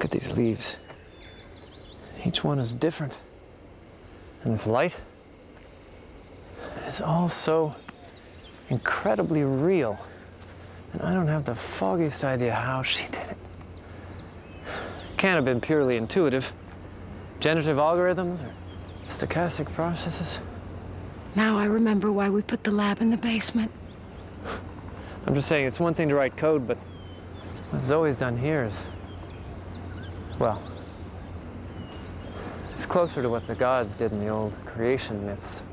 Look at these leaves. Each one is different. And this light is all so incredibly real. And I don't have the foggiest idea how she did it. Can't have been purely intuitive. Generative algorithms or stochastic processes. Now I remember why we put the lab in the basement. I'm just saying, it's one thing to write code, but what Zoe's done here is, well, it's closer to what the gods did in the old creation myths.